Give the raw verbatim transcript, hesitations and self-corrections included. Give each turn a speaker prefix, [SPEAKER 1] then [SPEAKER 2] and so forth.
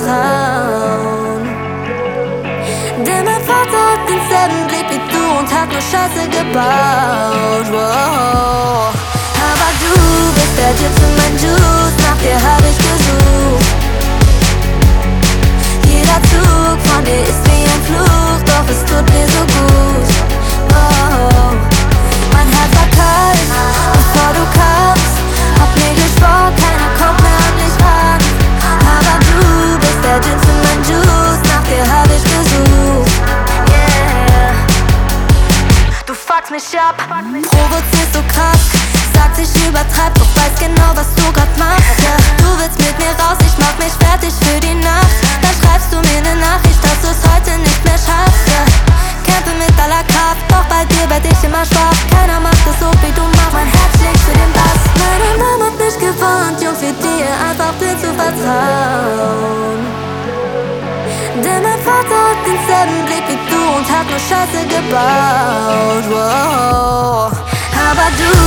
[SPEAKER 1] vertrauen. Denn mein Vater hat denselben Blick wie du und hat nur Scheiße gebaut. Wow. Aber du bist der Tipp für mein Juice, nach dir hab ich gesucht. Jeder Zug von dir ist wie ein Fluch, doch es tut mir so gut. Wow. Mein Herz war kalt, bevor du kamst. Hab mir geschworen, keiner kommt mehr an mich ran. Aber du bist der Gin für mein Juice, nach dir hab ich gesucht. Yeah. Du fuckst mich ab, provozierst so krass. Sagst, ich übertreib, doch weiß genau, was du grad machst. Yeah. Du willst mit mir raus, ich mach mich fertig für die Nacht. Dann schreibst du mir ne Nachricht, dass du's heute nicht mehr schaffst. Yeah. Kämpfe mit aller Kraft, doch bei dir werd ich immer schwach. Keiner macht es so wie du machst, mein Herz schlägt für den Bass. Meine Mama hat mich gewarnt, Jungs wie dir einfach blind zu vertrauen. Denn mein Vater hat denselben Blick wie du und hat nur Scheiße gebaut. Wow. Aber du